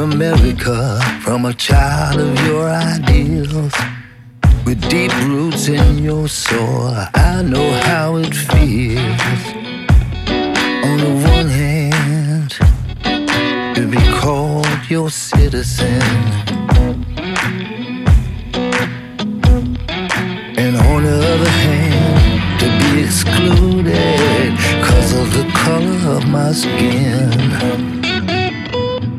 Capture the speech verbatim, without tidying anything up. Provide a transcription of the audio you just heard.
America from a child of your ideals. With deep roots in your soul, I know how it feels. On the one hand, to be called your citizen, and on the other hand, to be excluded 'cause of the color of my skin.